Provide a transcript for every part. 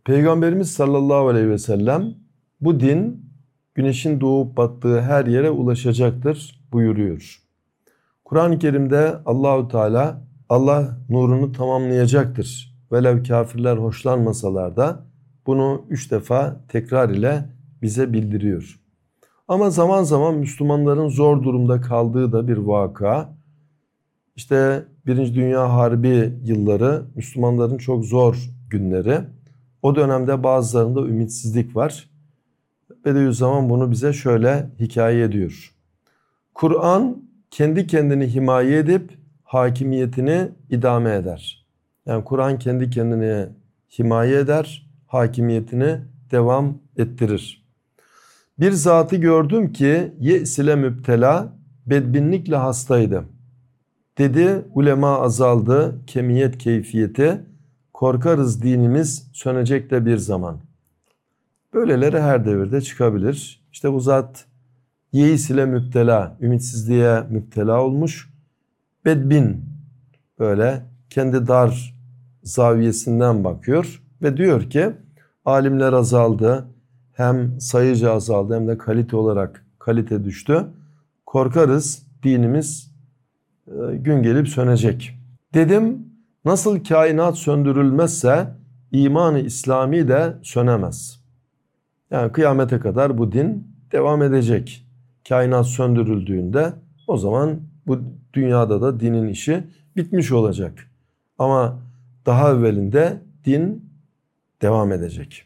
Peygamberimiz sallallahu aleyhi ve sellem bu din güneşin doğup battığı her yere ulaşacaktır buyuruyor. Kur'an-ı Kerim'de Allahu Teala Allah nurunu tamamlayacaktır. Velev kafirler hoşlanmasalar da bunu 3 defa tekrar ile bize bildiriyor. Ama zaman zaman Müslümanların zor durumda kaldığı da bir vaka. İşte 1. Dünya Harbi yılları Müslümanların çok zor günleri. O dönemde bazılarında ümitsizlik var. Bediüzzaman bunu bize şöyle hikaye ediyor. Kur'an kendi kendini himaye edip hakimiyetini idame eder. Yani Kur'an kendi kendini himaye eder, hakimiyetini devam ettirir. Bir zatı gördüm ki ye's ile müptela, bedbinlikle hastaydı. Dedi ulema azaldı, kemiyet keyfiyeti, korkarız dinimiz sönecek de bir zaman. Böyleleri her devirde çıkabilir. İşte bu zat yeis ile müptela, ümitsizliğe müptela olmuş. Bedbin, böyle kendi dar zaviyesinden bakıyor ve diyor ki alimler azaldı, hem sayıca azaldı hem de kalite olarak kalite düştü. Korkarız dinimiz gün gelip sönecek. Dedim nasıl kainat söndürülmezse iman-ı İslami de sönemez. Yani kıyamete kadar bu din devam edecek. Kainat söndürüldüğünde o zaman bu dünyada da dinin işi bitmiş olacak. Ama daha evvelinde din devam edecek.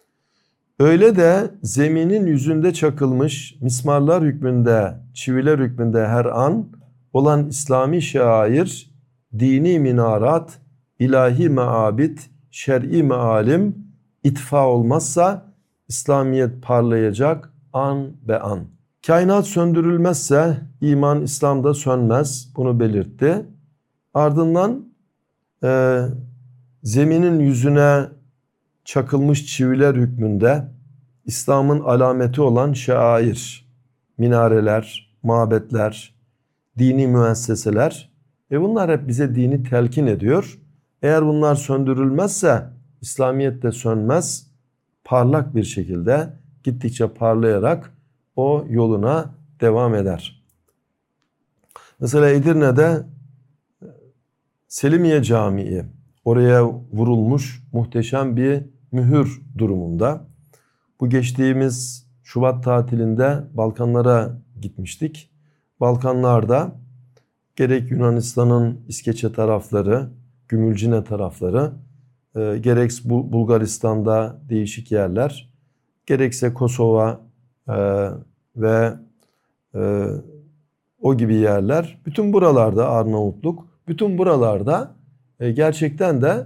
Öyle de zeminin yüzünde çakılmış mismarlar hükmünde, çiviler hükmünde her an olan İslami şair, dini minarat, ilahi meabid, şer'i mealim itfa olmazsa İslamiyet parlayacak an be an. Kainat söndürülmezse iman İslam'da sönmez, bunu belirtti. Ardından zeminin yüzüne çakılmış çiviler hükmünde İslam'ın alameti olan şair, minareler, mabetler, dini müesseseler bunlar hep bize dini telkin ediyor. Eğer bunlar söndürülmezse İslamiyet de sönmez, parlak bir şekilde gittikçe parlayarak o yoluna devam eder. Mesela Edirne'de Selimiye Camii, oraya vurulmuş muhteşem bir mühür durumunda. Bu geçtiğimiz Şubat tatilinde Balkanlara gitmiştik. Balkanlarda gerek Yunanistan'ın İskeçe tarafları, Gümülcine tarafları, gerek Bulgaristan'da değişik yerler, gerekse Kosova ve o gibi yerler, bütün buralarda Arnavutluk, bütün buralarda gerçekten de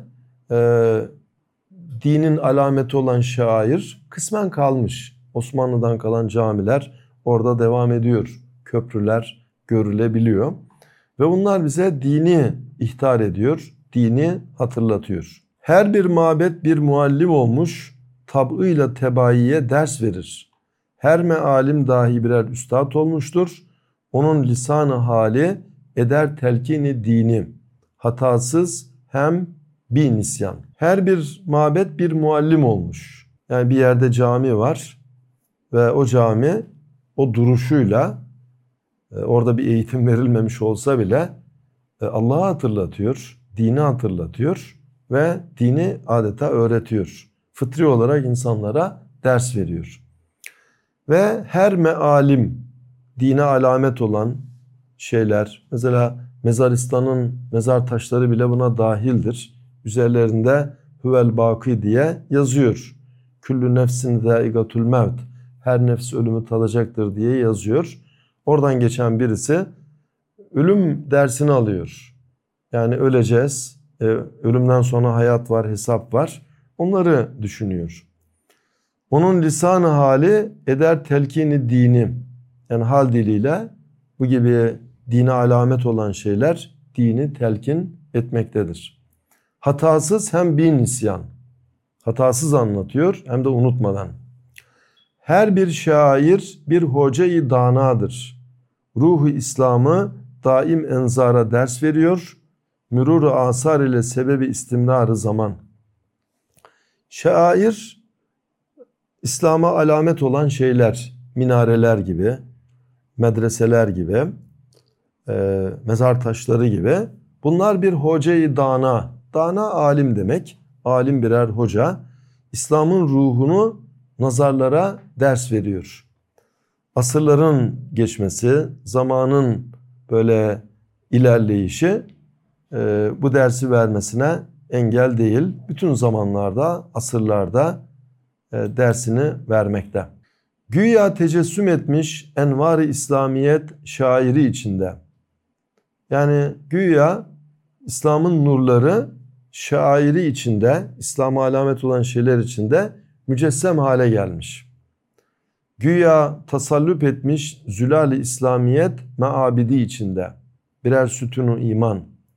dinin alameti olan şair kısmen kalmış. Osmanlı'dan kalan camiler orada devam ediyor. Köprüler görülebiliyor. Ve bunlar bize dini ihtar ediyor, dini hatırlatıyor. Her bir mabet bir muallim olmuş, tab'ıyla tebaiye ders verir. Her mealim dahi birer üstad olmuştur. Onun lisanı hali eder telkini dini. Hatasız hem bir nisyan. Her bir mabet bir muallim olmuş. Yani bir yerde cami var ve o cami o duruşuyla orada bir eğitim verilmemiş olsa bile Allah'ı hatırlatıyor, dini hatırlatıyor ve dini adeta öğretiyor. Fıtri olarak insanlara ders veriyor. Ve her mealim, dine alamet olan şeyler, mesela Mezaristan'ın mezar taşları bile buna dahildir. Üzerlerinde Huvel Baki diye yazıyor. Küllü nefsin zâigatül mevt. Her nefs ölümü tadacaktır diye yazıyor. Oradan geçen birisi ölüm dersini alıyor. Yani öleceğiz, ölümden sonra hayat var, hesap var. Onları düşünüyor. Onun lisanı hali eder telkini dini. Yani hal diliyle bu gibi dine alamet olan şeyler dini telkin etmektedir. Hatasız hem bir nisyan. Hatasız anlatıyor hem de unutmadan. Her bir şair bir hoca-i danadır. Ruhu İslam'ı daim enzara ders veriyor. Mürur-u asar ile sebebi istimrar-ı zaman. Şair, İslam'a alamet olan şeyler, minareler gibi, medreseler gibi, mezar taşları gibi. Bunlar bir hoca-i dana. Dana alim demek. Alim birer hoca. İslam'ın ruhunu nazarlara ders veriyor. Asırların geçmesi, zamanın böyle ilerleyişi bu dersi vermesine engel değil. Bütün zamanlarda, asırlarda dersini vermekte. Güya tecessüm etmiş envar-ı İslamiyet şairi içinde. Yani güya İslam'ın nurları şairi içinde, İslam'a alamet olan şeyler içinde mücessem hale gelmiş. Güya tasallüp etmiş zülal-i İslamiyet meabidi içinde. Birer sütunu iman.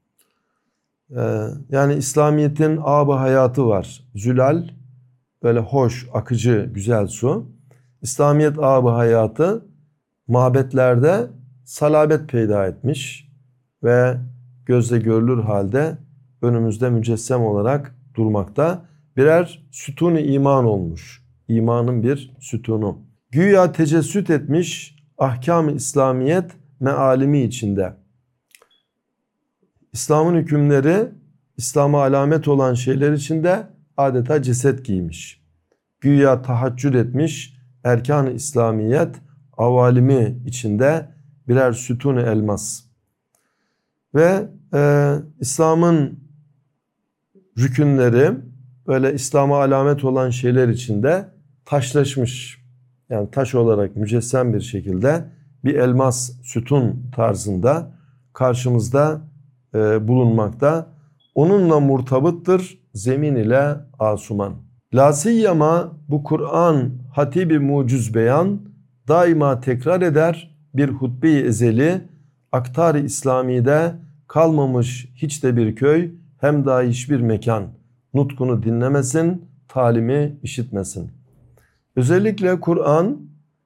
Yani İslamiyet'in ab-ı hayatı var. Zülal böyle hoş, akıcı, güzel su. İslamiyet ab-ı hayatı mabetlerde salabet peyda etmiş ve gözle görülür halde önümüzde mücessem olarak durmakta. Birer sütun-i iman olmuş. İmanın bir sütunu. Güya tecessüt etmiş ahkam-ı İslamiyet mealimi içinde. İslam'ın hükümleri, İslam'a alamet olan şeyler içinde adeta ceset giymiş. Güya tahaccüd etmiş erkan-ı İslamiyet avalimi içinde birer sütun-i elmas. Ve İslam'ın rükünleri böyle İslam'a alamet olan şeyler içinde taşlaşmış. Yani taş olarak mücessem bir şekilde bir elmas sütun tarzında karşımızda bulunmakta. Onunla murtabıttır zemin ile asuman. Lasiyyama bu Kur'an hatibi mucüz beyan daima tekrar eder bir hutbe-i ezeli aktar-ı İslami'de kalmamış hiç de bir köy hem dahi hiçbir mekan nutkunu dinlemesin, talimi işitmesin. Özellikle Kur'an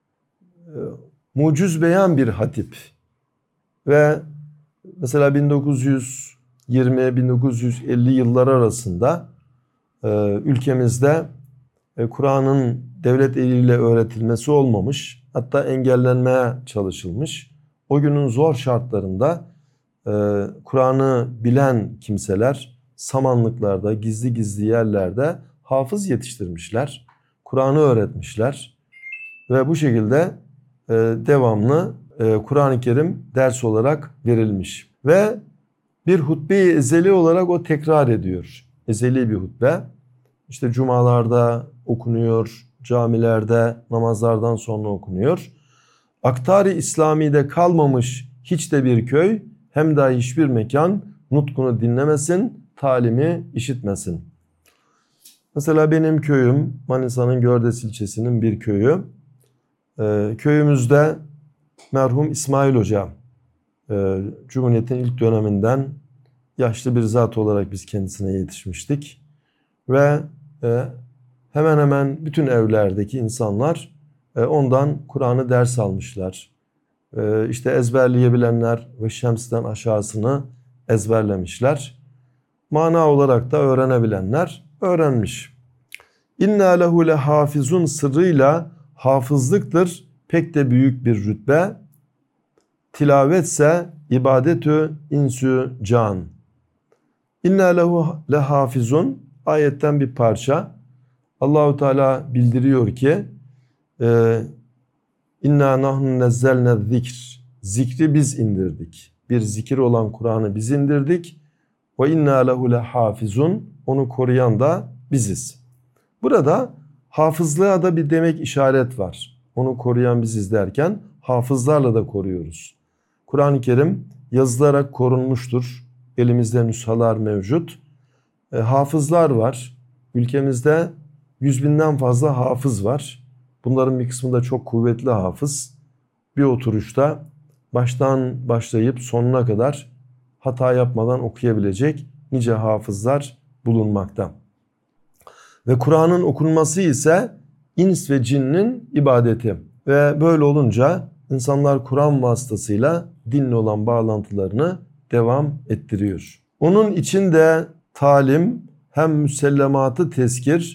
mucüz beyan bir hatip ve mesela 1920-1950 yılları arasında ülkemizde Kur'an'ın devlet eliyle öğretilmesi olmamış, hatta engellenmeye çalışılmış. O günün zor şartlarında Kur'an'ı bilen kimseler samanlıklarda, gizli gizli yerlerde hafız yetiştirmişler. Kur'an'ı öğretmişler ve bu şekilde devamlı Kur'an-ı Kerim ders olarak verilmiş. Ve bir hutbe-i ezeli olarak o tekrar ediyor. Ezeli bir hutbe. İşte cumalarda okunuyor, camilerde namazlardan sonra okunuyor. Aktar-ı İslami'de kalmamış hiç de bir köy hem dahi hiçbir mekan nutkunu dinlemesin, talimi işitmesin. Mesela benim köyüm Manisa'nın Gördes ilçesinin bir köyü. Köyümüzde merhum İsmail Hoca, Cumhuriyet'in ilk döneminden yaşlı bir zat olarak biz kendisine yetişmiştik. Ve hemen hemen bütün evlerdeki insanlar ondan Kur'an'ı ders almışlar. İşte ezberleyebilenler ve Şems'ten aşağısını ezberlemişler. Mana olarak da öğrenebilenler öğrenmiş. İnna lehu lehafizun sırrıyla hafızlıktır pek de büyük bir rütbe. Tilavetse ibadetü insü can. İnna lehu lehafizun ayetten bir parça. Allahu Teala bildiriyor ki İnna nahnu nezzelne zikr. Zikri biz indirdik. Bir zikir olan Kur'an'ı biz indirdik. Ve inna lehu lehafizun. Onu koruyan da biziz. Burada hafızlığa da bir demek işaret var. Onu koruyan biziz derken hafızlarla da koruyoruz. Kur'an-ı Kerim yazılarak korunmuştur. Elimizde nüshalar mevcut. Hafızlar var. Ülkemizde 100.000'den fazla hafız var. Bunların bir kısmı da çok kuvvetli hafız. Bir oturuşta baştan başlayıp sonuna kadar hata yapmadan okuyabilecek nice hafızlar bulunmakta. Ve Kur'an'ın okunması ise ins ve cinnin ibadeti. Ve böyle olunca insanlar Kur'an vasıtasıyla dinle olan bağlantılarını devam ettiriyor. Onun içinde talim hem müsellematı tezkir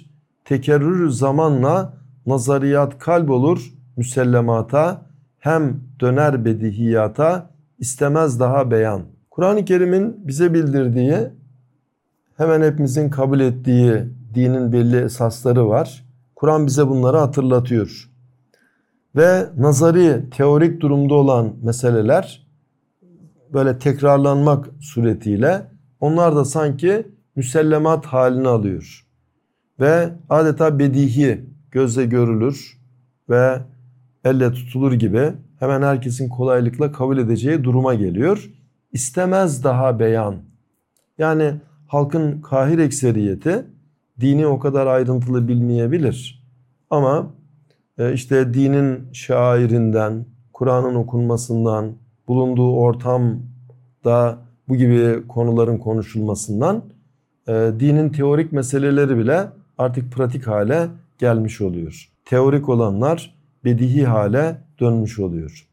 tekerrür zamanla nazariyat kalp olur müsellemata, hem döner bedihiyata, istemez daha beyan. Kur'an-ı Kerim'in bize bildirdiği, hemen hepimizin kabul ettiği dinin belli esasları var. Kur'an bize bunları hatırlatıyor. Ve nazari, teorik durumda olan meseleler böyle tekrarlanmak suretiyle onlar da sanki müsellemat halini alıyor. Ve adeta bedihi, gözle görülür ve elle tutulur gibi hemen herkesin kolaylıkla kabul edeceği duruma geliyor. İstemez daha beyan. Yani halkın kahir ekseriyeti dini o kadar ayrıntılı bilmeyebilir. Ama işte dinin şairinden, Kur'an'ın okunmasından, bulunduğu ortamda bu gibi konuların konuşulmasından dinin teorik meseleleri bile artık pratik hale gelmiş oluyor. Teorik olanlar bedihi hale dönmüş oluyor.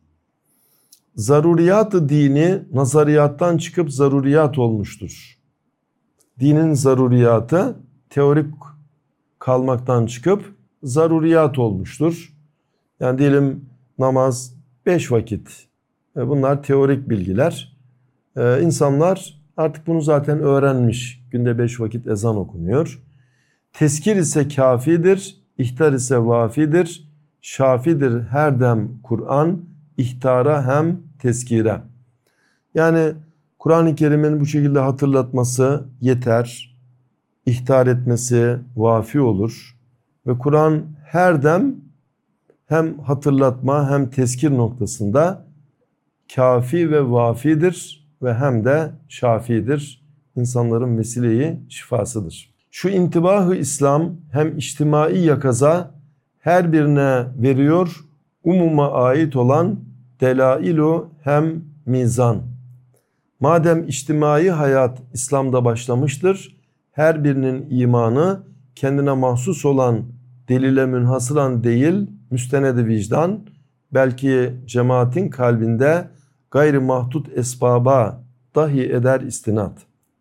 Zaruriyat-ı dini nazariyattan çıkıp zaruriyat olmuştur. Dinin zaruriyatı teorik kalmaktan çıkıp zaruriyat olmuştur. Yani diyelim namaz 5 vakit. Bunlar teorik bilgiler. İnsanlar artık bunu zaten öğrenmiş. Günde 5 vakit ezan okunuyor. Tezkir ise kafidir, ihtar ise vafidir. Şafidir her dem Kur'an, ihtara hem tezkire. Yani Kur'an-ı Kerim'in bu şekilde hatırlatması yeter. İhtar etmesi vafi olur. Ve Kur'an her dem hem hatırlatma hem tezkir noktasında kafi ve vafidir ve hem de şafidir. İnsanların vesileyi şifasıdır. Şu intibahı İslam hem içtimai yakaza her birine veriyor umuma ait olan delailu hem mizan. Madem içtimai hayat İslam'da başlamıştır, her birinin imanı kendine mahsus olan delile münhasıran değil, müstened-i vicdan, belki cemaatin kalbinde gayri mahdut esbaba dahi eder istinat.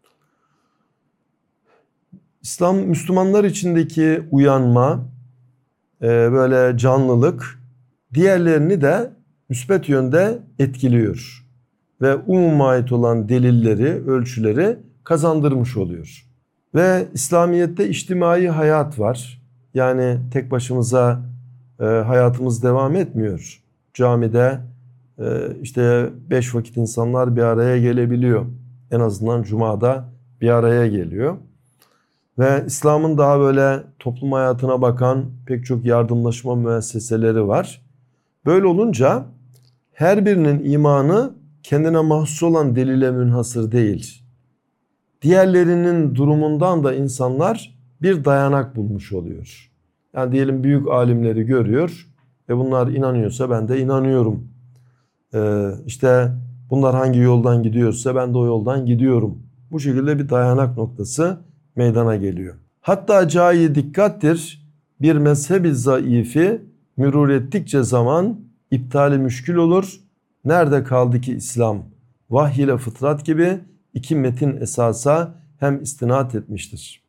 İslam Müslümanlar içindeki uyanma, böyle canlılık diğerlerini de müsbet yönde etkiliyor. Ve umuma ait olan delilleri, ölçüleri kazandırmış oluyor. Ve İslamiyet'te içtimai hayat var. Yani tek başımıza hayatımız devam etmiyor. Camide işte 5 vakit insanlar bir araya gelebiliyor. En azından Cuma'da bir araya geliyor. Ve İslam'ın daha böyle toplum hayatına bakan pek çok yardımlaşma müesseseleri var. Böyle olunca her birinin imanı kendine mahsus olan delile münhasır değil. Diğerlerinin durumundan da insanlar bir dayanak bulmuş oluyor. Yani diyelim büyük alimleri görüyor ve bunlar inanıyorsa ben de inanıyorum. İşte bunlar hangi yoldan gidiyorsa ben de o yoldan gidiyorum. Bu şekilde bir dayanak noktası meydana geliyor. Hatta cayi dikkattir bir mezhebi zayıfi mürur ettikçe zaman iptali müşkül olur. Nerede kaldı ki İslam? Vahiy ile fıtrat gibi iki metin esasa hem istinat etmiştir.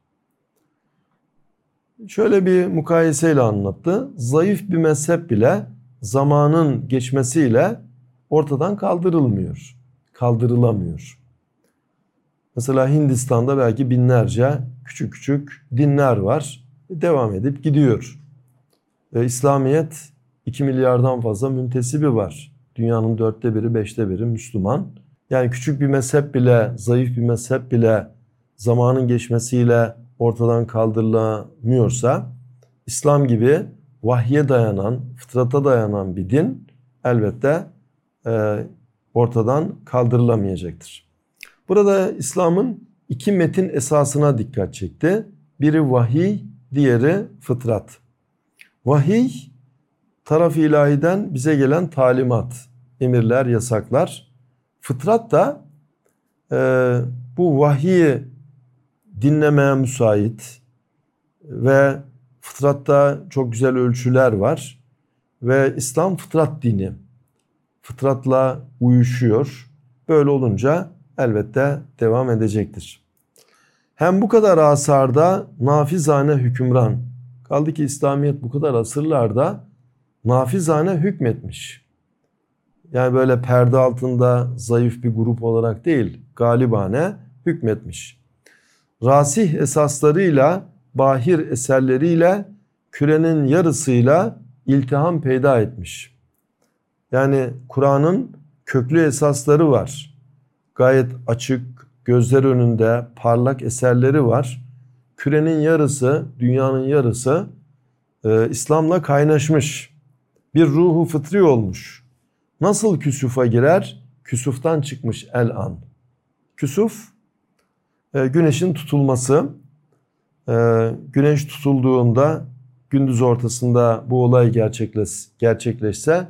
Şöyle bir mukayeseyle anlattı. Zayıf bir mezhep bile zamanın geçmesiyle ortadan kaldırılamıyor. Mesela Hindistan'da belki binlerce küçük küçük dinler var. Devam edip gidiyor. İslamiyet 2 milyardan fazla müntesibi var. Dünyanın 1/4, 5'te 1'i Müslüman. Yani küçük bir mezhep bile, zayıf bir mezhep bile zamanın geçmesiyle ortadan kaldırılamıyorsa, İslam gibi vahye dayanan, fıtrata dayanan bir din elbette ortadan kaldırılamayacaktır. Burada İslam'ın 2 metin esasına dikkat çekti. Biri vahiy, diğeri fıtrat. Vahiy, taraf-ı ilahiden bize gelen talimat, emirler, yasaklar. Fıtrat da bu vahiyi dinlemeye müsait ve fıtratta çok güzel ölçüler var. Ve İslam fıtrat dini. Fıtratla uyuşuyor. Böyle olunca elbette devam edecektir. Hem bu kadar asarda nafizane hükümran, Kaldı ki İslamiyet bu kadar asırlarda nafizane hükmetmiş. Yani böyle perde altında zayıf bir grup olarak değil, galibane hükmetmiş. Rasih esaslarıyla, bahir eserleriyle, kürenin yarısıyla iltiham peyda etmiş. Yani Kur'an'ın köklü esasları var. Gayet açık, gözler önünde parlak eserleri var. Kürenin yarısı, dünyanın yarısı İslam'la kaynaşmış. Bir ruhu fıtri olmuş. Nasıl küsufa girer? Küsuftan çıkmış el-an. Küsuf, güneşin tutulması. Güneş tutulduğunda gündüz ortasında bu olay gerçekleşse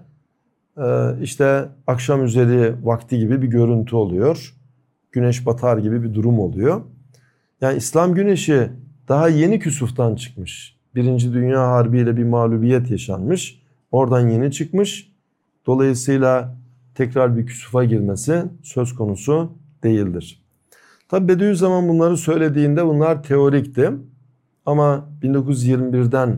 işte akşam üzeri vakti gibi bir görüntü oluyor. Güneş batar gibi bir durum oluyor. Yani İslam güneşi daha yeni küsuftan çıkmış. Birinci Dünya Harbi ile bir mağlubiyet yaşanmış. Oradan yeni çıkmış. Dolayısıyla tekrar bir küsufa girmesi söz konusu değildir. Tabi Bediüzzaman bunları söylediğinde bunlar teorikti. Ama 1921'den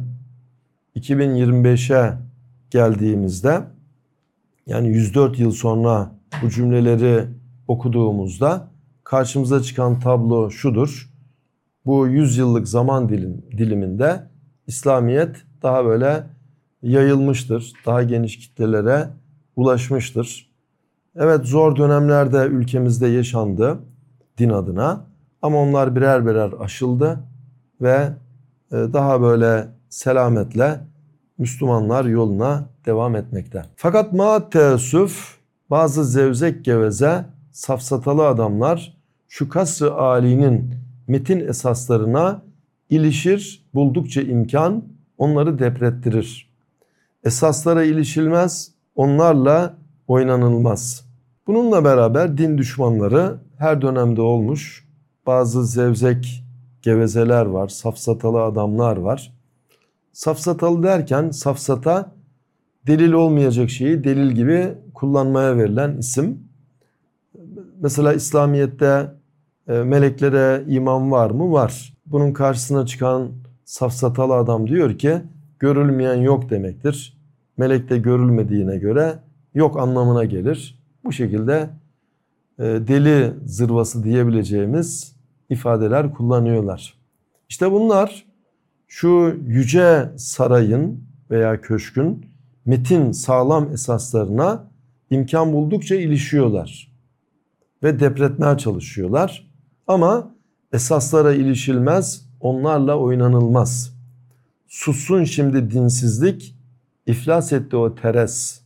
2025'e geldiğimizde, yani 104 yıl sonra bu cümleleri okuduğumuzda karşımıza çıkan tablo şudur. Bu 100 yıllık zaman diliminde İslamiyet daha böyle yayılmıştır. Daha geniş kitlelere ulaşmıştır. Evet, zor dönemlerde ülkemizde yaşandı din adına. Ama onlar birer birer aşıldı ve daha böyle selametle Müslümanlar yoluna devam etmekte. Fakat maalesef bazı zevzek geveze safsatalı adamlar şu kasr-ı âlinin metin esaslarına ilişir, buldukça imkan onları deprettirir. Esaslara ilişilmez, onlarla oynanılmaz. Bununla beraber din düşmanları her dönemde olmuş. Bazı zevzek gevezeler var, safsatalı adamlar var. Safsatalı derken safsata delil olmayacak şeyi delil gibi kullanmaya verilen isim. Mesela İslamiyet'te meleklere iman var mı? Var. Bunun karşısına çıkan safsatalı adam diyor ki görülmeyen yok demektir. Melek de görülmediğine göre yok anlamına gelir. Bu şekilde deli zırvası diyebileceğimiz ifadeler kullanıyorlar. İşte bunlar şu yüce sarayın veya köşkün metin sağlam esaslarına imkan buldukça ilişiyorlar ve depretmeye çalışıyorlar. Ama esaslara ilişilmez, onlarla oynanılmaz. Sussun şimdi dinsizlik, iflas etti o teres.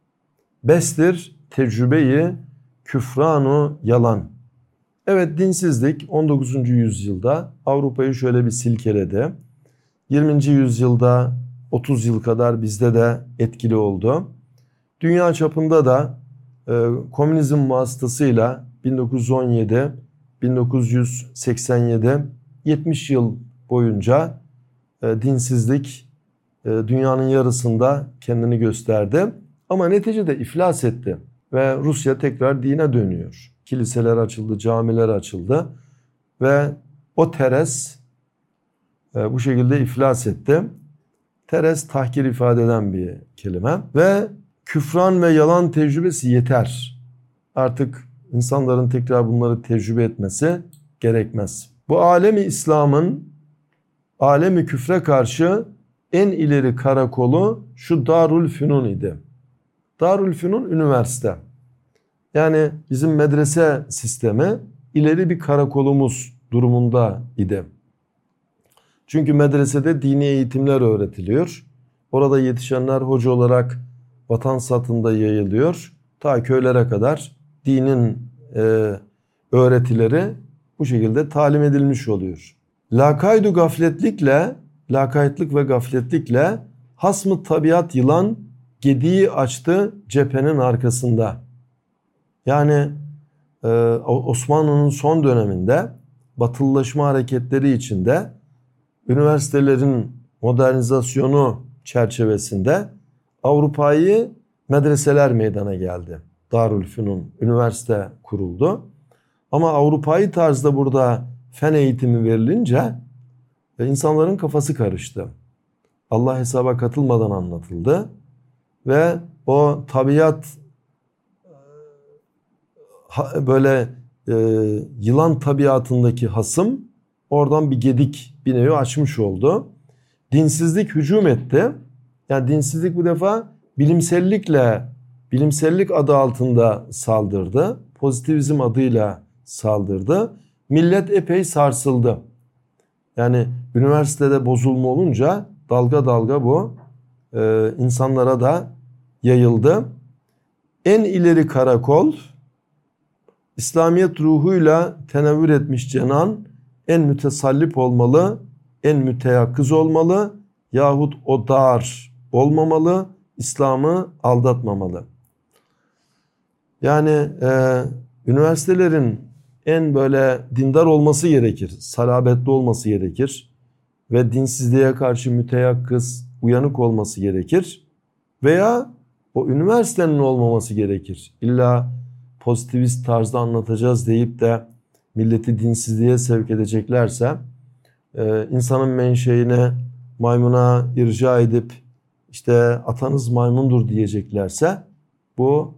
Bestir tecrübeyi, küfranu yalan. Evet, dinsizlik 19. yüzyılda Avrupa'yı şöyle bir silkeledi. 20. yüzyılda 30 yıl kadar bizde de etkili oldu. Dünya çapında da komünizm vasıtasıyla 1917, 1987, 70 yıl boyunca dinsizlik dünyanın yarısında kendini gösterdi. Ama neticede iflas etti ve Rusya tekrar dine dönüyor. Kiliseler açıldı, camiler açıldı ve o teres bu şekilde iflas etti. Teres tahkir ifade eden bir kelime ve küfran ve yalan tecrübesi yeter. Artık insanların tekrar bunları tecrübe etmesi gerekmez. Bu alemi İslam'ın alemi küfre karşı en ileri karakolu şu Darülfünun idi. Darülfünun üniversite. Yani bizim medrese sistemi ileri bir karakolumuz durumunda idi. Çünkü medresede dini eğitimler öğretiliyor. Orada yetişenler hoca olarak vatan satında yayılıyor. Ta köylere kadar dinin öğretileri bu şekilde talim edilmiş oluyor. Lakaytlık ve gafletlikle hasmı tabiat yılan gediği açtı cephenin arkasında. Yani Osmanlı'nın son döneminde batılılaşma hareketleri içinde üniversitelerin modernizasyonu çerçevesinde Avrupa'yı medreseler meydana geldi. Darülfünun üniversite kuruldu. Ama Avrupa'yı tarzda burada fen eğitimi verilince insanların kafası karıştı. Allah hesaba katılmadan anlatıldı. Ve o tabiat böyle yılan tabiatındaki hasım oradan bir gedik bir nevi açmış oldu. Dinsizlik hücum etti. Yani dinsizlik bu defa bilimsellik adı altında saldırdı. Pozitivizm adıyla saldırdı. Millet epey sarsıldı. Yani üniversitede bozulma olunca dalga dalga bu insanlara da yayıldı. En ileri karakol, İslamiyet ruhuyla tenevvür etmiş Cenan en mütesallip olmalı, en müteyakkız olmalı yahut o dar olmamalı, İslam'ı aldatmamalı. Yani üniversitelerin en böyle dindar olması gerekir, salabetli olması gerekir ve dinsizliğe karşı müteyakkız, uyanık olması gerekir veya o üniversitenin olmaması gerekir. İlla pozitivist tarzda anlatacağız deyip de milleti dinsizliğe sevk edeceklerse, insanın menşeine maymuna irca edip işte atanız maymundur diyeceklerse bu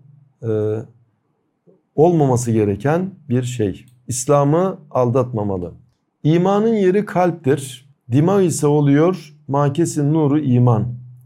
olmaması gereken bir şey. İslam'ı aldatmamalı. İmanın yeri kalptir. Dimağ ise oluyor makesin nuru iman.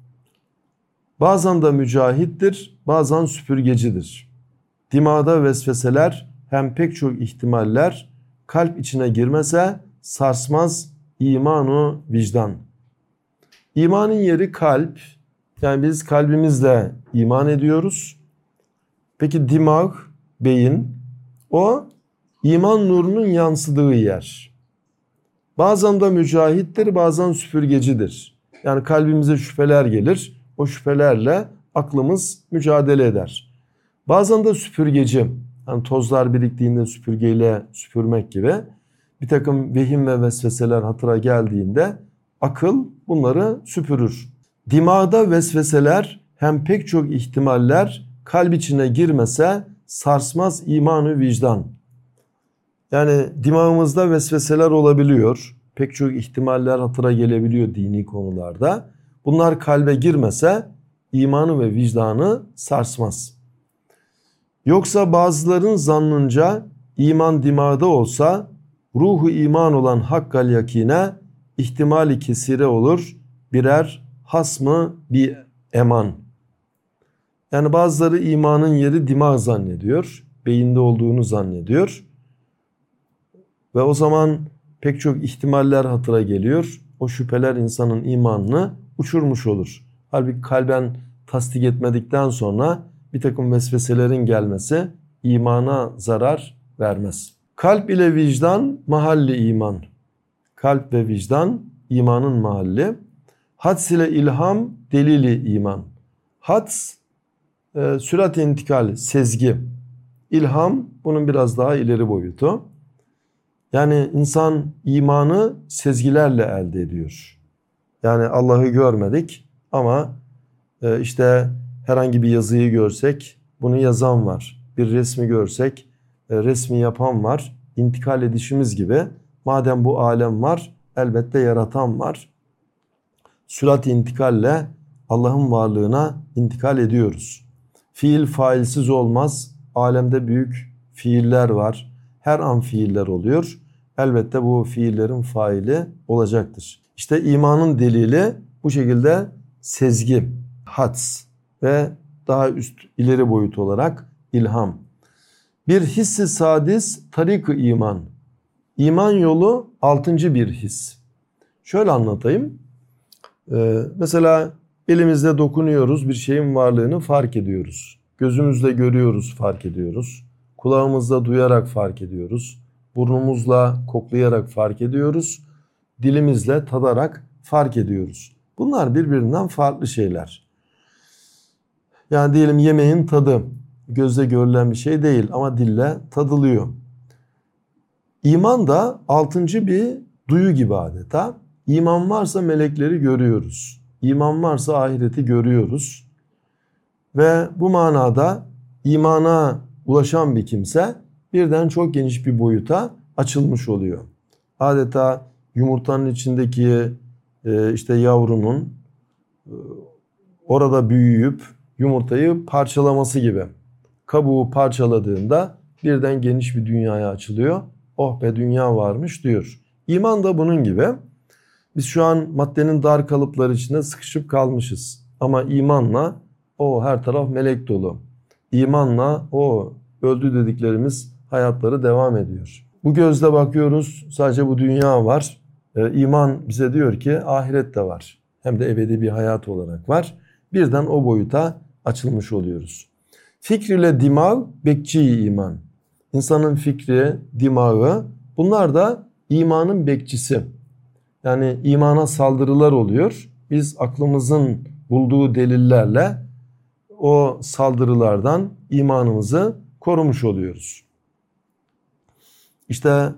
Bazen de mücahittir, bazen süpürgecidir. Dimağda vesveseler hem pek çok ihtimaller kalp içine girmese sarsmaz imanu vicdan. İmanın yeri kalp. Yani biz kalbimizle iman ediyoruz. Peki dimağ, beyin, o iman nurunun yansıdığı yer. Bazen de mücahittir, bazen süpürgecidir. Yani kalbimize şüpheler gelir. O şüphelerle aklımız mücadele eder. Bazen de süpürgeci. Yani tozlar biriktiğinde süpürgeyle süpürmek gibi. Bir takım vehim ve vesveseler hatıra geldiğinde akıl bunları süpürür. Dimağda vesveseler hem pek çok ihtimaller kalp içine girmese sarsmaz imanı vicdan. Yani dimağımızda vesveseler olabiliyor. Pek çok ihtimaller hatıra gelebiliyor dini konularda. Bunlar kalbe girmese imanı ve vicdanı sarsmaz. Yoksa bazıların zannınca iman dimağda olsa ruhu iman olan hakkal yakine ihtimali kesire olur birer hasmı bir eman. Yani bazıları imanın yeri dimağ zannediyor, beyinde olduğunu zannediyor. Ve o zaman pek çok ihtimaller hatıra geliyor. O şüpheler insanın imanını uçurmuş olur. Halbuki kalben tasdik etmedikten sonra bir takım vesveselerin gelmesi imana zarar vermez. Kalp ile vicdan mahalli iman. Kalp ve vicdan imanın mahalli. Hads ile ilham delili iman. Hads sürat-i intikal, sezgi. İlham bunun biraz daha ileri boyutu. Yani insan imanı sezgilerle elde ediyor. Yani Allah'ı görmedik ama işte herhangi bir yazıyı görsek bunu yazan var. Bir resmi görsek resmi yapan var. İntikal edişimiz gibi. Madem bu alem var elbette yaratan var. Sürat-i intikalle Allah'ın varlığına intikal ediyoruz. Fiil failsiz olmaz. Alemde büyük fiiller var. Her an fiiller oluyor. Elbette bu fiillerin faili olacaktır. İşte imanın delili bu şekilde sezgi, hads ve daha üst ileri boyut olarak ilham. Bir hissi sadis tarik-ı iman. İman yolu 6. bir his. Şöyle anlatayım. Mesela elimizde dokunuyoruz, bir şeyin varlığını fark ediyoruz. Gözümüzle görüyoruz, fark ediyoruz. Kulağımızla duyarak fark ediyoruz. Burnumuzla koklayarak fark ediyoruz. Dilimizle tadarak fark ediyoruz. Bunlar birbirinden farklı şeyler. Yani diyelim yemeğin tadı gözle görülen bir şey değil ama dille tadılıyor. İman da 6. bir duyu gibi adeta. İman varsa melekleri görüyoruz. İman varsa ahireti görüyoruz. Ve bu manada imana ulaşan bir kimse birden çok geniş bir boyuta açılmış oluyor. Adeta yumurtanın içindeki işte yavrunun orada büyüyüp yumurtayı parçalaması gibi. Kabuğu parçaladığında birden geniş bir dünyaya açılıyor. Oh be, dünya varmış diyor. İman da bunun gibi. Biz şu an maddenin dar kalıpları içinde sıkışıp kalmışız. Ama imanla her taraf melek dolu. İmanla öldü dediklerimiz hayatları devam ediyor. Bu gözle bakıyoruz, sadece bu dünya var. İman bize diyor ki ahiret de var. Hem de ebedi bir hayat olarak var. Birden o boyuta açılmış oluyoruz. Fikr ile dimağ bekçi iman. İnsanın fikri, dimağı, bunlar da imanın bekçisi. Yani imana saldırılar oluyor. Biz aklımızın bulduğu delillerle o saldırılardan imanımızı korumuş oluyoruz. İşte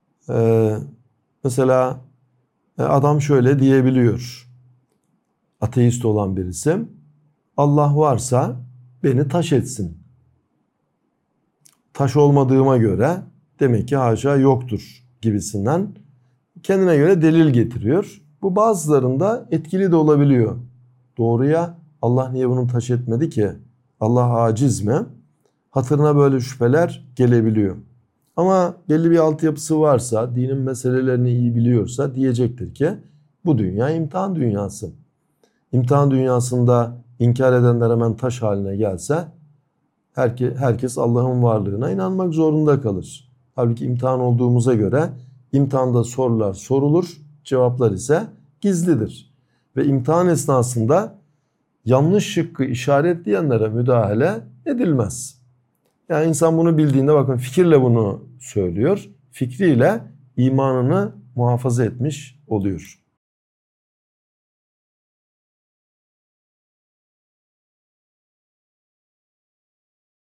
mesela adam şöyle diyebiliyor. Ateist olan birisi. Allah varsa beni taş etsin. Taş olmadığıma göre demek ki haşa yoktur gibisinden kendine göre delil getiriyor. Bu bazılarında etkili de olabiliyor. Doğruya Allah niye bunu taş etmedi ki? Allah aciz mi? Hatırına böyle şüpheler gelebiliyor. Ama belli bir altyapısı varsa, dinin meselelerini iyi biliyorsa diyecektir ki bu dünya imtihan dünyası. İmtihan dünyasında inkar edenler hemen taş haline gelse herkes Allah'ın varlığına inanmak zorunda kalır. Halbuki imtihan olduğumuza göre imtihanda sorular sorulur, cevaplar ise gizlidir. Ve imtihan esnasında yanlış şıkkı işaretleyenlere müdahale edilmez. Yani insan bunu bildiğinde, bakın, fikirle bunu söylüyor. Fikriyle imanını muhafaza etmiş oluyor.